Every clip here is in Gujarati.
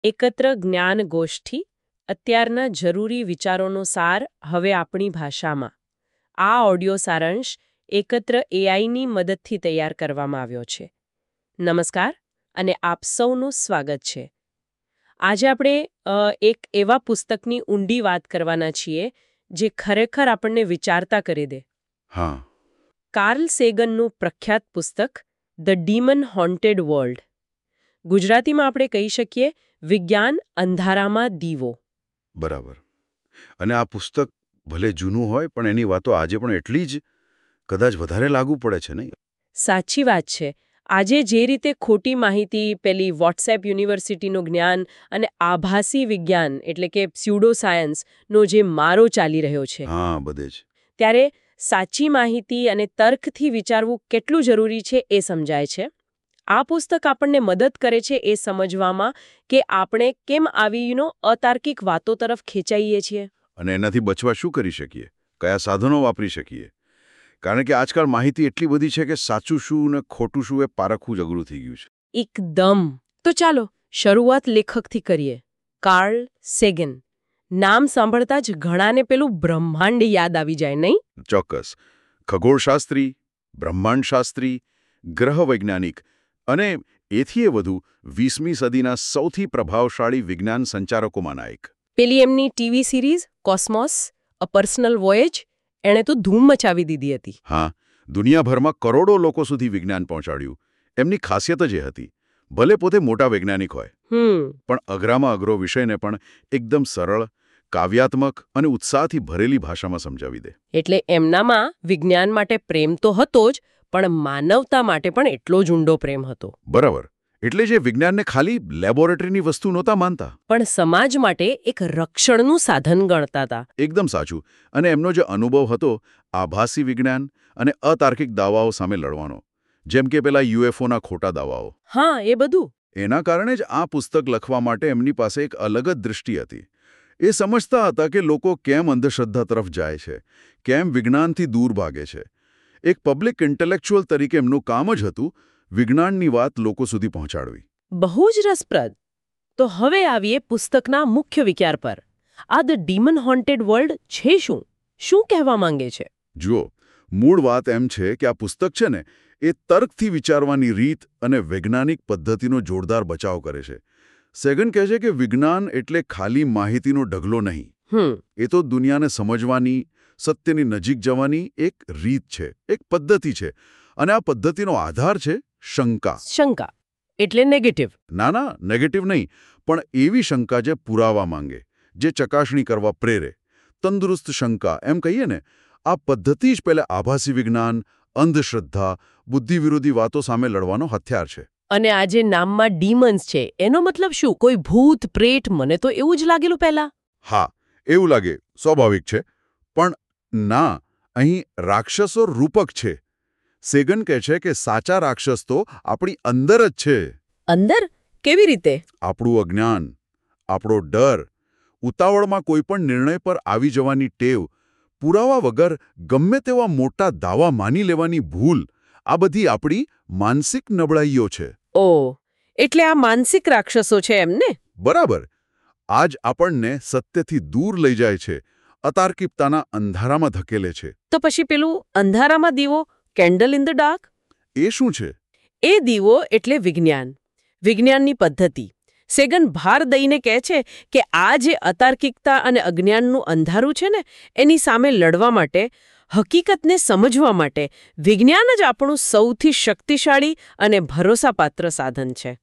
એકત્ર જ્ઞાન ગોષ્ઠી અત્યારના જરૂરી વિચારોનો સાર હવે આપણી ભાષામાં. આ ઓડિયો સારાંશ એકત્ર એઆઈની મદદથી તૈયાર કરવામાં આવ્યો છે. નમસ્કાર અને આપ સૌનું સ્વાગત છે. આજે આપણે એક એવા પુસ્તકની ઊંડી વાત કરવાના છીએ જે ખરેખર આપણને વિચારતા કરી દે. હા. કાર્લ સેગનનું પ્રખ્યાત પુસ્તક ધ ડીમન હોન્ટેડ વર્લ્ડ. ગુજરાતીમાં આપણે કહી શકીએ વિજ્ઞાન અંધારામાં દીવો. બરાબર. અને આ પુસ્તક ભલે જૂનું હોય પણ એની વાતો આજે પણ એટલી જ કદાચ વધારે લાગુ પડે છે નહીં? સાચી વાત છે. આજે જે રીતે ખોટી માહિતી, પેલી વોટ્સએપ યુનિવર્સિટીનું જ્ઞાન અને આભાસી વિજ્ઞાન એટલે કે સ્યુડો સાયન્સનો જે મારો ચાલી રહ્યો છે, હા, બધે જ. ત્યારે સાચી માહિતી અને તર્કથી વિચારવું કેટલું જરૂરી છે એ સમજાય છે. આ પુસ્તક આપણને મદદ કરે છે એ સમજવામાં કે આપણે કેમ આવી અતાર્કિક વાતો તરફ ખેંચાઈએ છીએ. અને એનાથી બચવા શું કરી શકીએ? કયા સાધનો વાપરી શકીએ? કારણ કે આજકાલ માહિતી એટલી બધી છે કે સાચું શું ને ખોટું શું એ પારખવું જ અઘરું થઈ ગયું છે. એકદમ. તો ચાલો શરૂઆત લેખકથી કરીએ. Carl Sagan. નામ સાંભળતા જ ઘણાને પેલું બ્રહ્માંડ યાદ આવી જાય, નહીં? ચોક્કસ. ખગોળશાસ્ત્રી, બ્રહ્માંડશાસ્ત્રી, ગ્રહ વૈજ્ઞાનિક અને એથીય વધુ 20મી સદીના સૌથી પ્રભાવશાળી વિજ્ઞાન સંચારકોમાંના એક. પેલી એમની TV series Cosmos, a personal voyage, એણે તો ધૂમ મચાવી દીધી હતી. હા, દુનિયાભરમાં કરોડો લોકો સુધી વિજ્ઞાન પહોંચાડ્યું. એમની ખાસિયત જ એ હતી. ભલે પોતે મોટા વૈજ્ઞાનિક હોય, પણ અઘરામાં અઘરો વિષયને પણ એકદમ સરળ, કાવ્યાત્મક અને ઉત્સાહથી ભરેલી ભાષામાં સમજાવી દે. એટલે એમનામાં વિજ્ઞાન માટે પ્રેમ તો હતો જ, પણ માનવતા માટે પણ એટલો જ ઊંડો પ્રેમ હતો. બરાબર. એટલે જે વિજ્ઞાનને ખાલી લેબોરેટરીની વસ્તુ નહોતા માનતા, પણ સમાજ માટે એક રક્ષણનું સાધન ગણતા હતા. એકદમ સાચું. અને એમનો જે અનુભવ હતો આભાસી વિજ્ઞાન અને અતાર્કિક દાવાઓ સામે લડવાનો, જેમ કે પેલા યુએફઓના ખોટા દાવાઓ. હા, એ બધું. એના કારણે જ આ પુસ્તક લખવા માટે એમની પાસે એક અલગ જ દૃષ્ટિ હતી. એ સમજતા હતા કે લોકો કેમ અંધશ્રદ્ધા તરફ જાય છે, કેમ વિજ્ઞાનથી દૂર ભાગે છે. એક પબ્લિક ઇન્ટેલેક્ચ્યુઅલ તરીકે એમનું કામ જ હતું વિજ્ઞાનની વાત લોકો સુધી પહોંચાડવી. બહુ જ રસપ્રદ. તો હવે આવીએ પુસ્તકના મુખ્ય વિચાર પર. આ ધ ડીમન હોન્ટેડ વર્લ્ડ છે શું? શું કહેવા માંગે છે? જુઓ, મૂળ વાત એમ છે કે આ પુસ્તક છે ને એ તર્કથી વિચારવાની રીત અને વૈજ્ઞાનિક પદ્ધતિનો જોરદાર બચાવ કરે છે. સેગન કહે છે કે વિજ્ઞાન એટલે ખાલી માહિતીનો ઢગલો નહીં. એ તો દુનિયાને સમજવાની, સત્યની નજીક જવાની એક રીત છે, એક પદ્ધતિ છે. અને આ પદ્ધતિનો આધાર છે શંકા. શંકા એટલે નેગેટિવ? ના, નેગેટિવ નહીં, પણ એવી શંકા જે પુરાવા માંગે, જે ચકાસણી કરવા પ્રેરે. તંદુરસ્ત શંકા એમ કહીએ ને. આ પદ્ધતિ જ પહેલા આભાસી વિજ્ઞાન, અંધશ્રદ્ધા, બુદ્ધિ વિરોધી વાતો સામે લડવાનો હથિયાર છે. અને આ જે નામમાં ડીમન્સ છે એનો મતલબ શું? કોઈ ભૂત, પ્રેત? મને તો એવું જ લાગેલું પહેલા. હા, એવું લાગે, સ્વાભાવિક છે. પણ ના, અહીં રાક્ષસો રૂપક છે. સેગન કહે છે કે સાચા રાક્ષસ તો આપણી અંદર જ છે. અંદર? કેવી રીતે? આપણું અજ્ઞાન, આપણો ડર, ઉતાવળમાં કોઈ પણ નિર્ણય પર આવી જવાની ટેવ, પુરાવા વગર ગમે તેવા મોટા દાવા માની લેવાની ભૂલ, આ બધી આપણી માનસિક નબળાઈઓ છે. ઓહ, એટલે આ માનસિક રાક્ષસો છે એમને? બરાબર. આ જ આપણને સત્યથી દૂર લઈ જાય છે, અતાર્કિકતાના અંધારામાં ધકેલે છે. તો પછી પેલું અંધારામાં દીવો, કેન્ડલ ઇન ધ ડાર્ક, એ શું છે? એ દીવો એટલે વિજ્ઞાન, વિજ્ઞાનની પદ્ધતિ. સેગન ભાર દઈને કહે છે કે આ જે અતાર્કિકતા અને અજ્ઞાનનું અંધારું છે ને, એની સામે લડવા માટે, હકીકતને સમજવા માટે વિજ્ઞાન જ આપણું સૌથી શક્તિશાળી અને ભરોસાપાત્ર સાધન છે.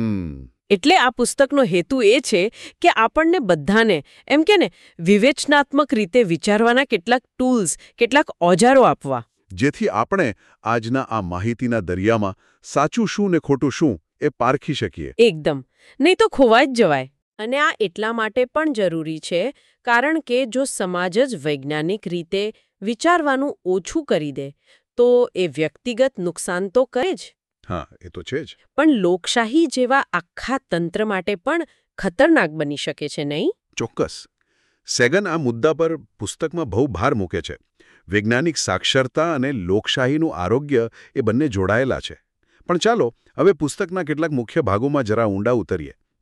એટલે આ પુસ્તકનો હેતુ એ છે કે આપણને બધાને એમ કે ને વિવેચનાત્મક રીતે વિચારવાના કેટલાક ટૂલ્સ, કેટલાક ઓજારો આપવા, જેથી આપણે આજના આ માહિતીના દરિયામાં સાચું શું ને ખોટું શું એ પારખી શકીએ. એકદમ. નહીં તો ખોવાઈ જ જવાય. અને આ એટલા માટે પણ જરૂરી છે કારણ કે જો સમાજ જ વૈજ્ઞાનિક રીતે વિચારવાનું ઓછું કરી દે તો એ વ્યક્તિગત નુકસાન તો કરે જ. હા, એ તો છે જ. પણ લોકશાહી જેવા આખા તંત્ર માટે પણ ખતરનાક બની શકે છે, નહીં? ચોક્કસ. સેગન આ મુદ્દા પર પુસ્તકમાં બહુ ભાર મૂકે છે. વૈજ્ઞાનિક સાક્ષરતા અને લોકશાહીનું આરોગ્ય એ બંને જોડાયેલા છે. પણ ચાલો હવે પુસ્તકના કેટલાક મુખ્ય ભાગોમાં જરા ઊંડા ઉતરીએ.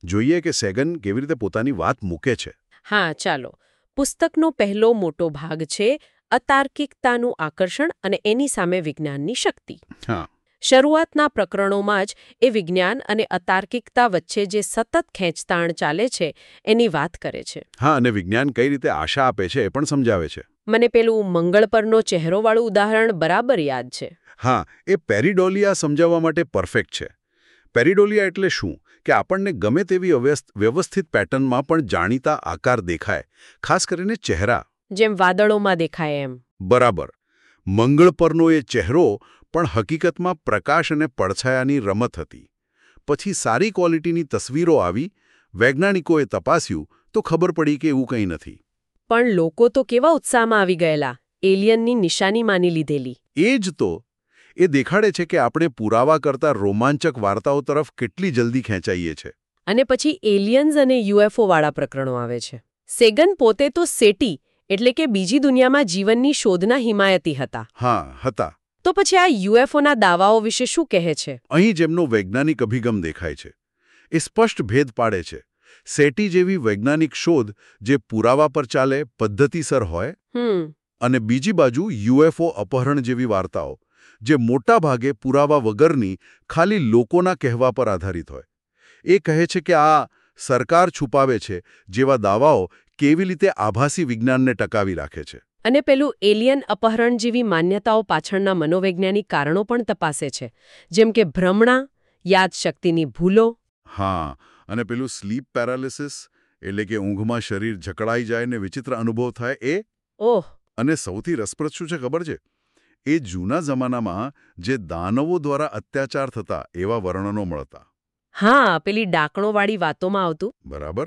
જોઈએ કે સેગન કેવી રીતે પોતાની વાત મૂકે છે. હા ચાલો. પુસ્તકનો પહેલો મોટો ભાગ છે અતાર્કિકતાનું આકર્ષણ અને એની સામે વિજ્ઞાનની શક્તિ. હા. શરૂઆતના પ્રકરણોમાં જ એ વિજ્ઞાન અને અતાર્કિકતા વચ્ચે જે સતત ખેંચતાણ ચાલે છે એની વાત કરે છે. હા, અને વિજ્ઞાન કઈ રીતે આશા આપે છે એ પણ સમજાવે છે. મને પેલું મંગળ પરનો ચહેરોવાળું ઉદાહરણ બરાબર યાદ છે. હા, એ પેરિડોલિયા સમજાવવા માટે પરફેક્ટ છે. પેરિડોલિયા એટલે શું કે આપણને ગમે તેવી વ્યવસ્થિત પેટર્નમાં પણ જાણીતા આકાર દેખાય, ખાસ કરીને ચહેરા. જેમ વાદળોમાં દેખાય એમ. બરાબર. મંગળ પરનો એ ચહેરો પણ હકીકતમાં પ્રકાશ અને પડછાયાની રમત હતી. પછી સારી ક્વોલિટીની તસવીરો આવી, વૈજ્ઞાનિકોએ તપાસ્યું તો ખબર પડી કે એવું કંઈ નથી. પણ લોકો તો કેવા ઉત્સાહમાં આવી ગયેલા, એલિયનની નિશાની માની લીધેલી. એ જ તો. એ દેખાડે છે કે આપણે પુરાવા કરતા રોમાંચક વાર્તાઓ તરફ કેટલી જલ્દી ખેંચાઈએ છે. અને પછી એલિયન્સ અને યુએફઓ વાળા પ્રકરણો આવે છે. સેગન પોતે તો સેટી એટલે કે બીજી દુનિયામાં જીવનની શોધના હિમાયતી હતા. હા, હતા. તો પછી આ યુએફઓના દાવાઓ વિશે શું કહે છે? અહીં જેમનો વૈજ્ઞાનિક અભિગમ દેખાય છે. એ સ્પષ્ટ ભેદ પાડે છે. સેટી જેવી વૈજ્ઞાનિક શોધ જે પુરાવા પર ચાલે, પદ્ધતિસર હોય, અને બીજી બાજુ યુએફઓ અપહરણ જેવી વાર્તાઓ જે મોટા ભાગે પુરાવા વગરની ખાલી લોકોના કહેવા પર આધારિત હોય. એ કહે છે કે આ સરકાર છુપાવે છે જેવા દાવાઓ કેવી રીતે આભાસી વિજ્ઞાનને ટકાવી રાખે છે. અને પેલું એલિયન અપહરણ જેવી માન્યતાઓ પાછળના મનોવૈજ્ઞાનિક કારણો પણ તપાસે છે, જેમ કે ભ્રમણા, યાદશક્તિની ભૂલો. હા, અને પેલું સ્લીપ પેરાલિસિસ એટલે કે ઊંઘમાં શરીર જકડાઈ જાય ને વિચિત્ર અનુભવ થાય એ. ઓહ. અને સૌથી રસપ્રદ શું છે ખબર છે? એ જૂના જમાનામાં જે દાનવો દ્વારા અત્યાચાર થતા એવા વર્ણનો મળતા. હા, પેલી ડાકણોવાળી વાતોમાં આવતું. બરાબર.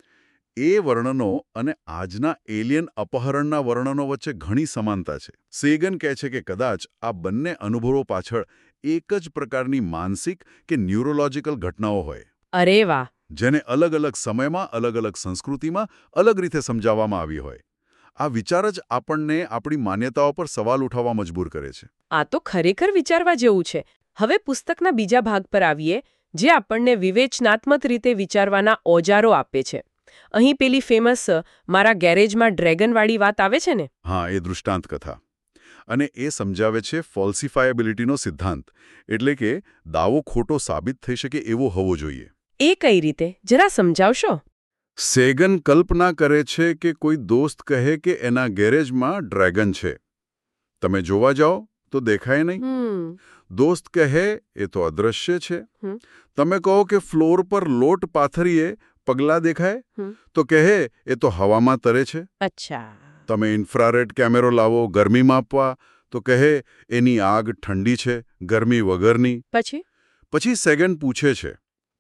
એ વર્ણનો અને આજના એલિયન અપહરણના વર્ણનો વચ્ચે ઘણી સમાનતા છે. સેગન કહે છે કે કદાચ આ બંને અનુભવો પાછળ એક જ પ્રકારની માનસિક કે ન્યુરોલોજીકલ ઘટનાઓ હોય. અરે વાહ. જેને અલગ અલગ સમયમાં, અલગ અલગ સંસ્કૃતિમાં અલગ રીતે સમજાવવામાં આવી હોય. આ વિચાર જ આપણને આપણી માન્યતાઓ પર સવાલ ઉઠાવવા મજબૂર કરે છે. આ તો ખરેખર વિચારવા જેવું છે. હવે પુસ્તકના બીજા ભાગ પર આવીએ, જે આપણને વિવેચનાત્મક રીતે વિચારવાના ઓજારો આપે છે. અહીં પેલી ફેમસ મારા ગેરેજમાં ડ્રેગનવાળી વાત આવે છે ને? હા, એ દૃષ્ટાંત કથા. અને એ સમજાવે છે ફોલ્સિફાયેબિલિટીનો સિદ્ધાંત, એટલે કે દાવો ખોટો સાબિત થઈ શકે એવો હોવો જોઈએ. એ કઈ રીતે? જરા સમજાવશો. સેગન કલ્પના કરે છે કે કોઈ દોસ્ત કહે કે એના ગેરેજમાં ડ્રેગન છે. તમે જોવા જાઓ તો દેખાય નહીં. દોસ્ત કહે એ તો અદૃશ્ય છે. તમે કહો કે ફ્લોર પર લોટ પાથરીએ પગલા દેખાય, તો કહે એ તો હવામાં તરે છે. અચ્છા. તમે ઇન્ફ્રારેડ કેમેરો લાવો ગરમી માપવા, તો કહે એની આગ ઠંડી છે, ગરમી વગરની. પછી સેગન પૂછે છે,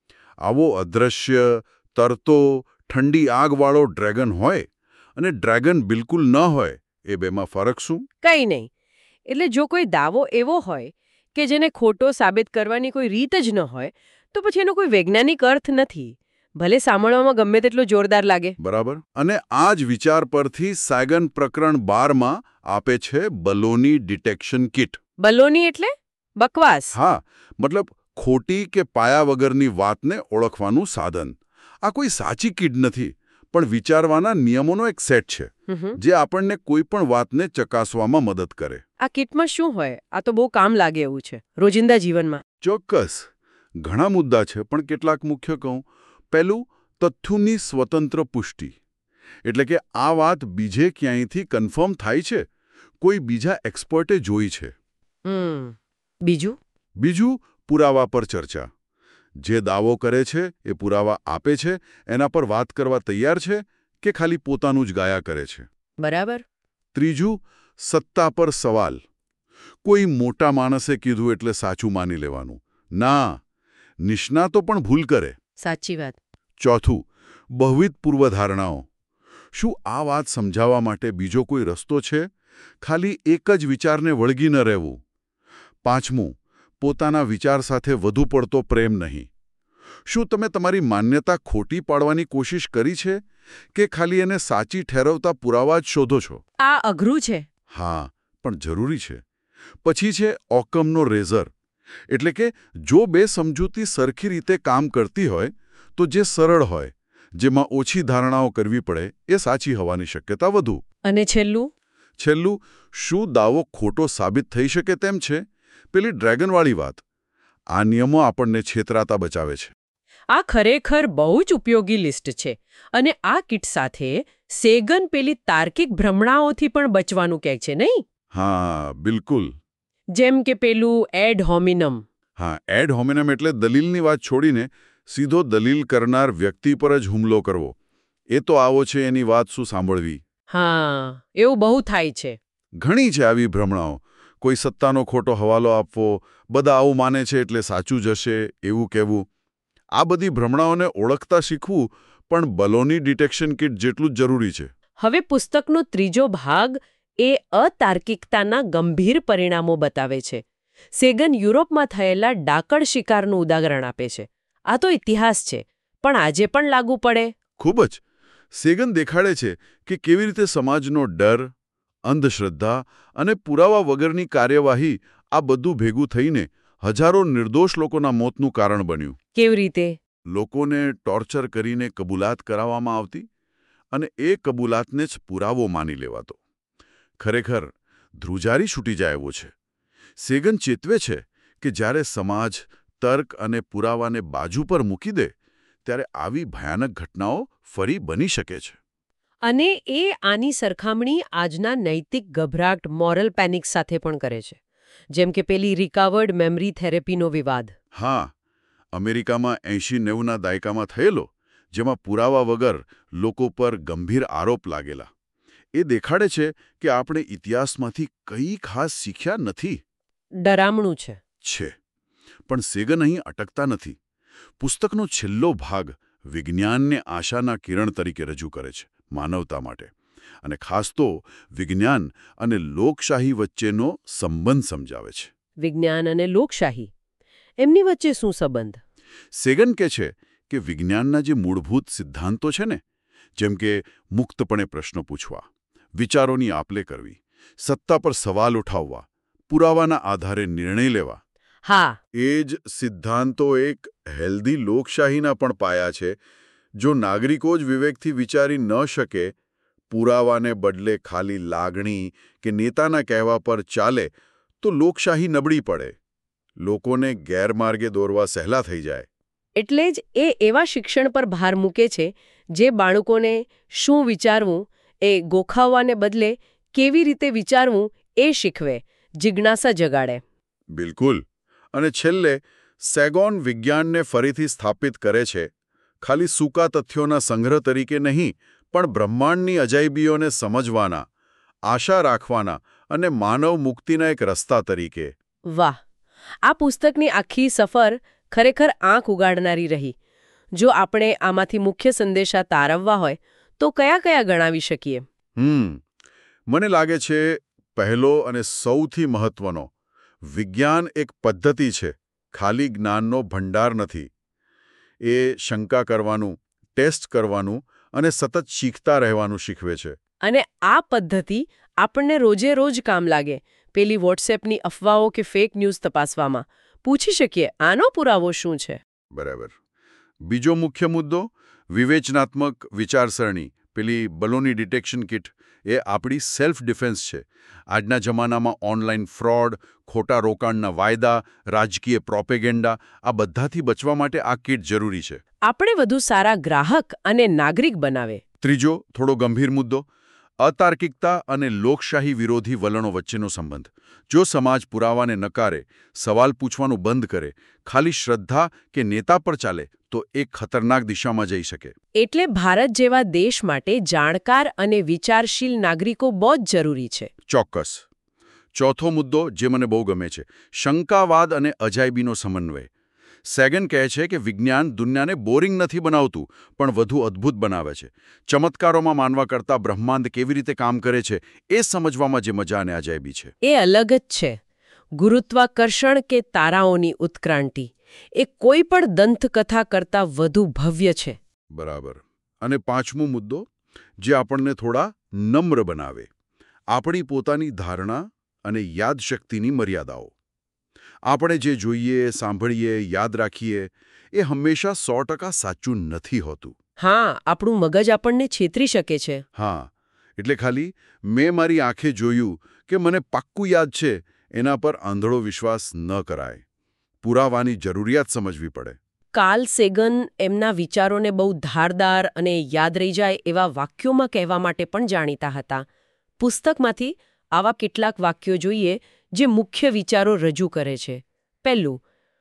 આવો અદૃશ્ય, તરતો, ઠંડી આગવાળો ડ્રેગન હોય અને ડ્રેગન બિલકુલ ન હોય, એ બેમાં ફરક શું? કંઈ નહીં. એટલે જો કોઈ દાવો એવો હોય કે જેને ખોટો સાબિત કરવાની કોઈ રીત જ ન હોય, તો પછી એનો કોઈ વૈજ્ઞાનિક અર્થ નથી, ભલે સાંભળવામાં ગમે તેટલો જોરદાર લાગે. બરાબર. અને આ જ વિચાર પરથી સેગન પ્રકરણ 12માં આપે છે બલોની ડિટેક્શન કિટ. બલોની એટલે બકવાસ. હા, મતલબ ખોટી કે પાયા વગરની વાતને ઓળખવાનું સાધન. આ કોઈ સાચી કિટ નથી, પણ વિચારવાના નિયમોનો એક સેટ છે જે આપણને કોઈ પણ વાતને ચકાસવામાં મદદ કરે. આ કિટમાં શું હોય? આ તો બહુ કામ લાગે એવું છે રોજિંદા જીવનમાં. ચોક્કસ. ઘણા મુદ્દા છે, પણ કેટલાક મુખ્ય કહું. પહેલું, તથ્યોની સ્વતંત્ર પુષ્ટિ. એટલે કે આ વાત બીજે ક્યાંયથી કન્ફર્મ થાય છે, કોઈ બીજા એક્સપર્ટે જોઈ છે. બીજું, પુરાવા પર ચર્ચા. જે દાવો કરે છે એ પુરાવા આપે છે, એના પર વાત કરવા તૈયાર છે કે ખાલી પોતાનું જ ગાયા કરે છે. બરાબર. ત્રીજું, સત્તા પર સવાલ. કોઈ મોટા માણસે કીધું એટલે સાચું માની લેવાનું. ના, નિષ્ણાતો પણ ભૂલ કરે. સાચી વાત. ચોથું, બહુવિધ પૂર્વધારણાઓ. શું આ વાત સમજાવવા માટે બીજો કોઈ રસ્તો છે? ખાલી એક જ વિચારને વળગી ન રહેવું. પાંચમું, પોતાના વિચાર સાથે વધુ પડતો પ્રેમ નહીં. શું તમે તમારી માન્યતા ખોટી પાડવાની કોશિશ કરી છે કે ખાલી એને સાચી ઠેરવતા પુરાવા જ શોધો છો? આ અઘરું છે. હા, પણ જરૂરી છે. પછી છે ઓકમનો રેઝર. એટલે કે જો બે સમજૂતી સરખી રીતે કામ કરતી હોય તો જે સરળ હોય, જેમાં ઓછી ધારણાઓ કરવી પડે, એ સાચી હોવાની શક્યતા વધુ. અને છેલ્લું, શું દાવો ખોટો સાબિત થઈ શકે તેમ છે? પેલી ડ્રેગનવાળી વાત. આ નિયમો આપણને છેતરાતા બચાવે છે. આ ખરેખર બહુ જ ઉપયોગી લિસ્ટ છે. અને આ કિટ સાથે સેગન પેલી તાર્કિક ભ્રમણાઓથી પણ બચવાનું કહે છે, નહીં? હા, બિલકુલ. જેમ કે પેલું એડ હોમિનમ. હા, એડ હોમિનમ એટલે દલીલની વાત છોડીને સીધો દલીલ કરનાર વ્યક્તિ પર જ હુમલો કરવો. એ તો આવો છે, એની વાત શું સાંભળવી. હા, એવું બહુ થાય છે. ઘણી છે આવી ભ્રમણાઓ. કોઈ સત્તાનો ખોટો હવાલો આપવો, બધા આવું માને છે એટલે સાચું જ હશે, એવું કહેવું. આ બધી ભ્રમણાઓને ઓળખતા શીખવું પણ બલોની ડિટેક્શન કિટ જેટલું જ જરૂરી છે. હવે પુસ્તકનો ત્રીજો ભાગ એ અતાર્કિકતાના ગંભીર પરિણામો બતાવે છે. સેગન યુરોપમાં થયેલા ડાકણ શિકારનું ઉદાહરણ આપે છે. આ તો ઇતિહાસ છે, પણ આજે પણ લાગુ પડે. ખૂબ જ. સેગન દેખાડે છે કે કેવી રીતે સમાજનો ડર, અંધશ્રદ્ધા અને પુરાવા વગરની કાર્યવાહી આ બધું ભેગું થઈને હજારો નિર્દોષ લોકોના મોતનું કારણ બન્યું. કેવી રીતે? લોકોને ટોર્ચર કરીને કબૂલાત કરાવવામાં આવતી અને એ કબૂલાતને જ પુરાવો માની લેવાતો. ખરેખર ધ્રુજારી છૂટી જાય એવો છે. સેગન ચેતવે છે કે જ્યારે સમાજ તર્ક અને પુરાવાને બાજુ પર મૂકી દે ત્યારે આવી ભયાનક ઘટનાઓ ફરી બની શકે છે. અને એ આની સરખામણી આજના નૈતિક ગભરાટ મોરલ પેનિક સાથે પણ કરે છે. જેમ કે પેલી રિકવર્ડ મેમરી થેરેપીનો વિવાદ. હા, અમેરિકામાં 80-90ના દાયકામાં થયેલો, જેમાં પુરાવા વગર લોકો પર ગંભીર આરોપ લાગેલા. એ દેખાડે છે કે આપણે ઇતિહાસમાંથી કંઈ ખાસ શીખ્યા નથી. ડરામણું છે. પણ સેગન અહીં અટકતા નથી. પુસ્તકનો છેલ્લો ભાગ વિજ્ઞાનને આશાના કિરણ તરીકે રજૂ કરે છે, માનવતા માટે. અને ખાસ તો વિજ્ઞાન અને લોકશાહી વચ્ચેનો સંબંધ સમજાવે છે. વિજ્ઞાન અને લોકશાહી, એમની વચ્ચે શું સંબંધ? સેગન કહે છે કે વિજ્ઞાનના જે મૂળભૂત સિદ્ધાંતો છે ને, જેમ કે મુક્તપણે પ્રશ્નો પૂછવા, વિચારોની આપલે કરવી, સત્તા પર સવાલ ઉઠાવવા, પુરાવાના આધારે નિર્ણય લેવા, હા, એ જ સિદ્ધાંતો એક હેલ્ધી લોકશાહીના પણ પાયા છે. જો નાગરિકો જ વિવેકથી વિચારી ન શકે, પુરાવાને બદલે ખાલી લાગણી કે નેતાના કહેવા પર ચાલે, તો લોકશાહી નબળી પડે. લોકોને ગેરમાર્ગે દોરવા સહેલા થઈ જાય. એટલે જ એ એવા શિક્ષણ પર ભાર મૂકે છે જે બાળકોને શું વિચારવું એ ગોખાવવાને બદલે કેવી રીતે વિચારવું એ શીખવે, જિજ્ઞાસા જગાડે. બિલકુલ. અને છેલ્લે સેગોન વિજ્ઞાનને ફરીથી સ્થાપિત કરે છે, ખાલી સૂકા તથ્યોના સંગ્રહ તરીકે નહીં, પણ બ્રહ્માંડની અજાયબીઓને સમજવાના, આશા રાખવાના અને માનવ મુક્તિના એક રસ્તા તરીકે. વાહ! આ પુસ્તકની આખી સફર ખરેખર આંખ ઉગાડનારી રહી. જો આપણે આમાંથી મુખ્ય સંદેશા તારવવા હોય તો કયા કયા ગણાવી શકીએ? મને લાગે છે પહેલો અને સૌથી મહત્વનો, વિજ્ઞાન એક પદ્ધતિ છે, ખાલી જ્ઞાનનો ભંડાર નથી. એ શંકા કરવાનું, ટેસ્ટ કરવાનું અને સતત શીખતા રહેવાનું શીખવે છે. અને આ પદ્ધતિ આપણને રોજે રોજ કામ લાગે. પેલી વોટ્સએપની અફવાઓ કે ફેક ન્યૂઝ તપાસવામાં પૂછી શકીએ, આનો પુરાવો શું છે? બરાબર. બીજો મુખ્ય મુદ્દો, વિવેચનાત્મક વિચારસરણી, પેલી બલોની ડિટેક્શન કિટ, એ આપણી સેલ્ફ ડિફેન્સ છે. આજના જમાનામાં ઓનલાઈન ફ્રોડ, ખોટા રોકાણના વાયદા, રાજકીય પ્રોપેગેન્ડા, આ બધાથી બચવા માટે આ કિટ જરૂરી છે. આપણે વધુ સારા ગ્રાહક અને નાગરિક બનાવે. ત્રીજો, થોડો ગંભીર મુદ્દો, અતાર્કિકતા અને લોકશાહી વિરોધી વલણો વચ્ચેનો સંબંધ. જો સમાજ પુરાવાને નકારે, સવાલ પૂછવાનું બંધ કરે, ખાલી શ્રદ્ધા કે નેતા પર ચાલે, તો એ ખતરનાક દિશામાં જઈ શકે. એટલે ભારત જેવા દેશ માટે જાણકાર અને વિચારશીલ નાગરિકો બહુ જ જરૂરી છે. ચોક્કસ. ચોથો મુદ્દો જે મને બહુ ગમે છે, શંકાવાદ અને અજાયબીનો સમન્વય. સેગન કહે છે કે વિજ્ઞાન દુનિયાને બોરિંગ નથી બનાવતું, પણ વધુ અદ્ભુત બનાવે છે. ચમત્કારોમાં માનવા કરતાં બ્રહ્માંડ કેવી રીતે કામ કરે છે, એ સમજવામાં જે મજા અને અજાયબી છે. એ અલગ જ છે. ગુરુત્વાકર્ષણ કે તારાઓની ઉત્ક્રાંતિ, એ કોઈ પણ દંતકથા કરતાં વધુ ભવ્ય છે. બરાબર. અને પાંચમો મુદ્દો, જે આપણને થોડા નમ્ર બનાવે, આપણી પોતાની ધારણા અને યાદશક્તિની મર્યાદાઓ. આપણે જે જોઈએ, સાંભળીએ, યાદ રાખીએ, એ હંમેશા 100% સાચું નથી હોતું. હા, આપણું મગજ આપણને છેતરી શકે છે. હા, એટલે ખાલી મેં મારી આંખે જોયું કે મને પાક્કું યાદ છે એના પર આંધળો વિશ્વાસ ન કરાય. પુરાવાની જરૂરિયાત સમજવી પડે. કાર્લ સેગન એમના વિચારોને બહુ ધારદાર અને યાદ રહી જાય એવા વાક્યોમાં કહેવા માટે પણ જાણીતા હતા. પુસ્તકમાંથી આવા કેટલાક વાક્યો જોઈએ જે મુખ્ય વિચારો રજૂ કરે છે. પહેલું,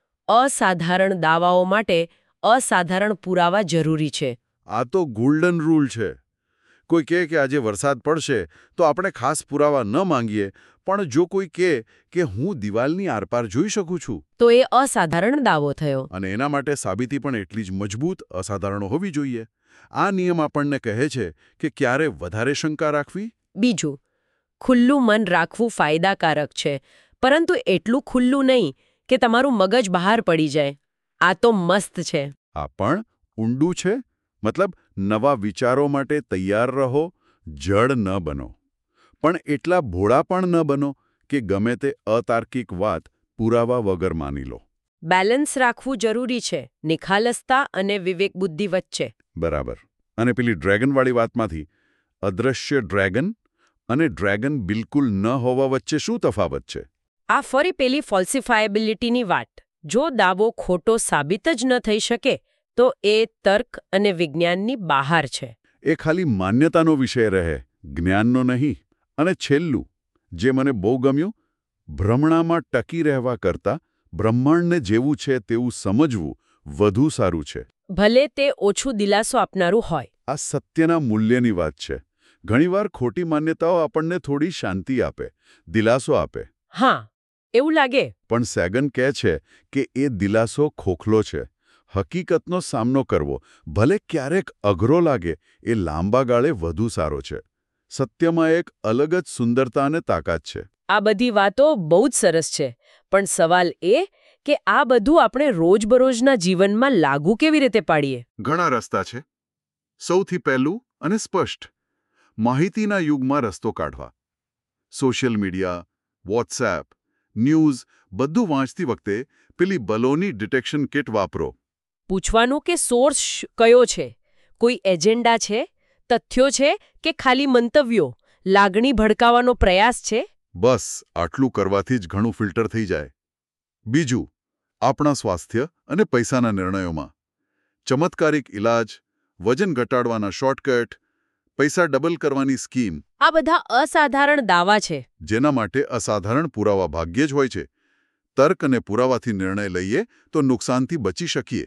અસાધારણ દાવાઓ માટે અસાધારણ પુરાવા જરૂરી છે. આ તો ગોલ્ડન રૂલ છે. કોઈ કહે કે આજે વરસાદ પડશે તો આપણે ખાસ પુરાવા ન માંગીએ, પણ જો કોઈ કહે કે હું દિવાલની આરપાર જોઈ શકું છું, તો એ અસાધારણ દાવો થયો. અને એના માટે સાબિતી પણ એટલી જ મજબૂત, અસાધારણ હોવી જોઈએ. આ નિયમ આપણને કહે છે કે ક્યારે વધારે શંકા રાખવી. બીજું, ખુલ્લું મન રાખવું ફાયદાકારક છે, પરંતુ એટલું ખુલ્લું નહીં કે તમારું મગજ બહાર પડી જાય. આ તો મસ્ત છે. આ પણ ઊંડું છે. મતલબ, નવા વિચારો માટે તૈયાર રહો, જડ ન બનો. પણ એટલા ભોળા પણ ન બનો કે ગમે તે અતાર્કિક વાત પુરાવા વગર માની લો. બેલેન્સ રાખવું જરૂરી છે, નિખાલસતા અને વિવેક બુદ્ધિ વચ્ચે. બરાબર. અને પેલી ડ્રેગનવાળી વાતમાંથી અદૃશ્ય ડ્રેગન અને ડ્રેગન બિલકુલ ન હોવા વચ્ચે શું તફાવત છે? આ ફરી પેલી ફોલ્સિફાયેબિલિટીની વાત. જો દાવો ખોટો સાબિત જ ન થઈ શકે તો એ તર્ક અને વિજ્ઞાનની બહાર છે. એ ખાલી માન્યતાનો વિષય રહે, જ્ઞાનનો નહીં. અને છેલ્લું, જે મને બહુ ગમ્યું, ભ્રમણામાં ટકી રહેવા કરતાં બ્રહ્માંડને જેવું છે તેવું સમજવું વધુ સારું છે. ભલે તે ઓછું દિલાસો આપનારું હોય. આ સત્યના મૂલ્યની વાત છે. ઘણીવાર ખોટી માન્યતાઓ આપણને થોડી શાંતિ આપે, દિલાસો આપે. હા, એવું લાગે. પણ સેગન કહે છે કે એ દિલાસો ખોખલો છે. હકીકતનો સામનો કરવો, ભલે ક્યારેક અઘરો લાગે, એ લાંબા ગાળે વધુ સારો છે. સત્યમાં એક અલગ જ સુંદરતા અને તાકાત છે. આ બધી વાતો બહુ જ સરસ છે, પણ સવાલ એ કે આ બધું આપણે રોજબરોજના જીવનમાં લાગુ કેવી રીતે પાડીએ? ઘણા રસ્તા છે. સૌથી પહેલું અને સ્પષ્ટ, માહિતીના યુગમાં રસ્તો કાઢવા. સોશિયલ મીડિયા, વોટ્સએપ, ન્યૂઝ બધું વાંચતી વખતે પેલી બલોની ડિટેક્શન કિટ વાપરો. પૂછવાનું કે સોર્સ કયો છે, કોઈ એજન્ડા છે, તથ્યો છે કે ખાલી મંતવ્યો, લાગણી ભડકાવવાનો પ્રયાસ છે? બસ આટલું કરવાથી જ ઘણું ફિલ્ટર થઈ જાય. બીજું, આપણા સ્વાસ્થ્ય અને પૈસાના નિર્ણયોમાં. ચમત્કારિક ઇલાજ, વજન ઘટાડવાના શોર્ટકટ, પૈસા ડબલ કરવાની સ્કીમ. આ બધા અસાધારણ દાવા છે. જેના માટે અસાધારણ પુરાવા ભાગ્યે જ હોય છે. તર્ક અને પુરાવાથી નિર્ણય લઈએ તો નુકસાનથી બચી શકીએ.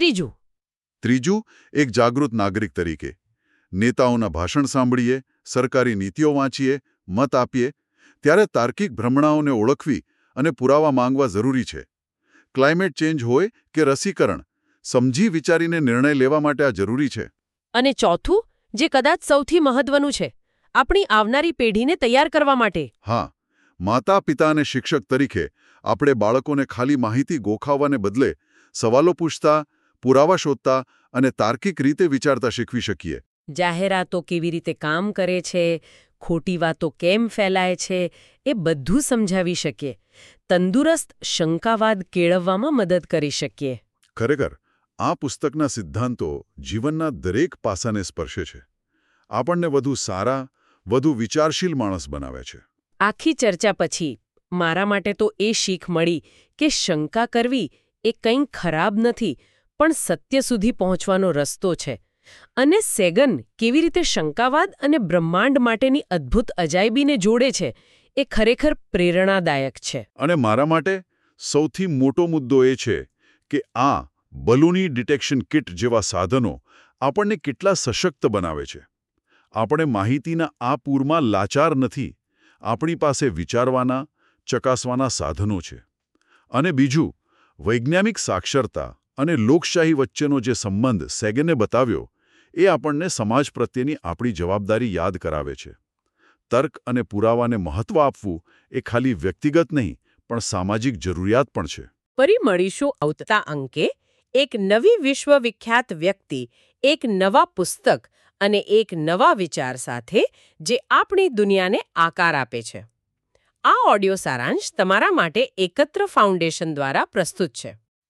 ત્રીજું, એક જાગૃત નાગરિક તરીકે નેતાઓના ભાષણ સાંભળીએ, સરકારી નીતિઓ વાંચીએ, મત આપીએ, ત્યારે તાર્કિક ભ્રમણાઓને ઓળખવી અને પુરાવા માંગવા જરૂરી છે. ક્લાઇમેટ ચેન્જ હોય કે રસીકરણ, સમજી વિચારીને નિર્ણય લેવા માટે આ જરૂરી છે. અને ચોથું, જે કદાચ સૌથી મહત્વનું છે, આપણી આવનારી પેઢીને તૈયાર કરવા માટે. હા, માતા પિતા અને શિક્ષક તરીકે આપણે બાળકોને ખાલી માહિતી ગોખાવવાને બદલે સવાલો પૂછતા, પુરાવા શોધતા અને તાર્કિક રીતે વિચારતા શીખવી શકીએ. જાહેરાતો કેવી રીતે કામ કરે છે, ખોટી વાતો કેમ ફેલાય છે, એ બધું સમજાવી શકીએ. તંદુરસ્ત શંકાવાદ કેળવવામાં મદદ કરી શકીએ. ખરેખર, આ પુસ્તકના સિદ્ધાંતો જીવનના દરેક પાસાને સ્પર્શે છે. આપણને વધુ સારા, વધુ વિચારશીલ માણસ બનાવે છે. આખી ચર્ચા પછી મારા માટે તો એ શીખ મળી કે શંકા કરવી એ કંઈ ખરાબ નથી, પણ સત્ય સુધી પહોંચવાનો રસ્તો છે. અને સેગન કેવી રીતે શંકાવાદ અને બ્રહ્માંડ માટેની અદ્ભુત અજાયબીને જોડે છે, એ ખરેખર પ્રેરણાદાયક છે. અને મારા માટે સૌથી મોટો મુદ્દો એ છે કે આ બલૂની ડિટેક્શન કિટ જેવા સાધનો આપણને કેટલા સશક્ત બનાવે છે. આપણે માહિતીના આ પૂરમાં લાચાર નથી. આપણી પાસે વિચારવાના, ચકાસવાના સાધનો છે. અને બીજું, વૈજ્ઞાનિક સાક્ષરતા અને લોકશાહી વચ્ચેનો જે સંબંધ સેગને બતાવ્યો, એ આપણને સમાજ પ્રત્યેની આપણી જવાબદારી યાદ કરાવે છે. તર્ક અને પુરાવાને મહત્વ આપવું એ ખાલી વ્યક્તિગત નહીં, પણ સામાજિક જરૂરિયાત પણ છે. ફરી મળીશું આવતા અંકે એક નવી વિશ્વવિખ્યાત વ્યક્તિ, એક નવા પુસ્તક અને એક નવા વિચાર સાથે જે આપણી દુનિયાને આકાર આપે છે. આ ઓડિયો સારાંશ તમારા માટે એકત્ર ફાઉન્ડેશન દ્વારા પ્રસ્તુત છે.